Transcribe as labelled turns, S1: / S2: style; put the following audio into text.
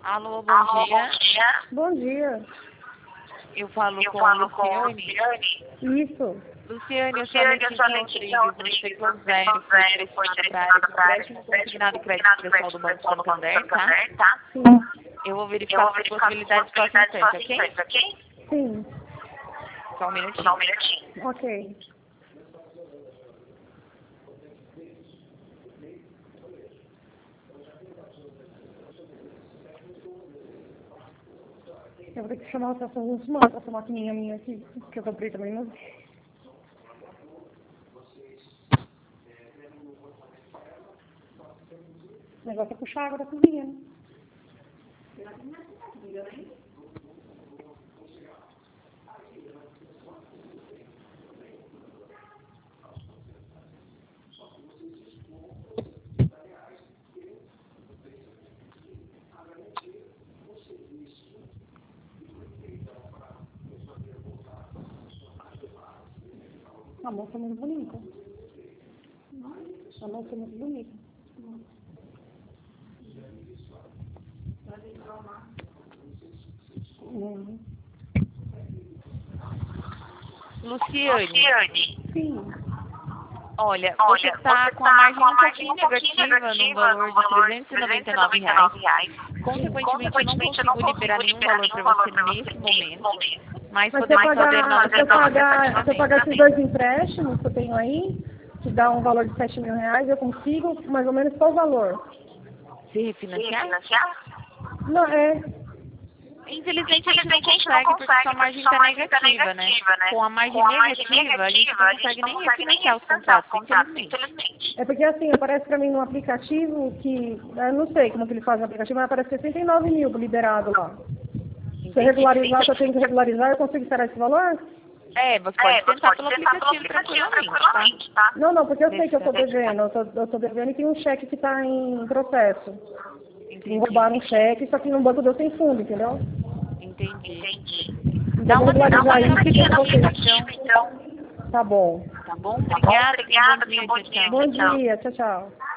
S1: Alô, bom dia.
S2: Bom dia.
S1: Eu falo com a Luciane.
S2: Isso.
S1: Luciane, eu sou a Letícia Rodrigues, do Ciclo Zero, foi direcionada para a área de empréstimo consignado e crédito pessoal do Banco Santander, tá?
S2: Sim.
S1: Eu vou verificar as possibilidades para o instante, ok?
S2: Sim.
S1: Só um minutinho.
S2: Ok. Eu vou ter que chamar outra semana essa maquininha minha aqui, que eu comprei também, não. O negócio é puxar água da cozinha, né? A moça é muito bonita. A moça é muito bonita. Uhum.
S1: Luciane,
S2: Sim.
S1: olha, você está com a margem um pouquinho negativa no valor de R$399. Consequentemente, eu não consigo liberar nenhum valor para você nesse momento, mas
S2: Mas
S1: podemos fazer uma
S2: se eu pagar esses dois empréstimos que eu tenho aí, que dá um valor de R$7.000, eu consigo mais ou menos qual o valor?
S1: se refinanciar?
S2: Não, é.
S1: Infelizmente, a gente não consegue, porque sua margem está negativa, né? Com a margem negativa, a gente não consegue nem refinanciar os contratos, infelizmente.
S2: É porque assim, aparece pra mim no aplicativo que, eu não sei como que ele faz no aplicativo, mas aparece 69 mil liberado lá. Se eu regularizar, se eu tenho que regularizar, eu consigo esperar esse valor?
S1: É, você pode tentar pelo aplicativo tranquilamente, tá?
S2: Não, porque eu sei que eu tô devendo, eu tô devendo e tem um cheque que tá em processo. Me roubaram um cheque, só que no banco deu sem fundo, entendeu?
S1: Entendi.
S2: Dá uma regularizar isso que vocês.
S1: então.
S2: Tá bom.
S1: Tá bom? Obrigada, tenha um bom dia,
S2: Bom dia, tchau, tchau.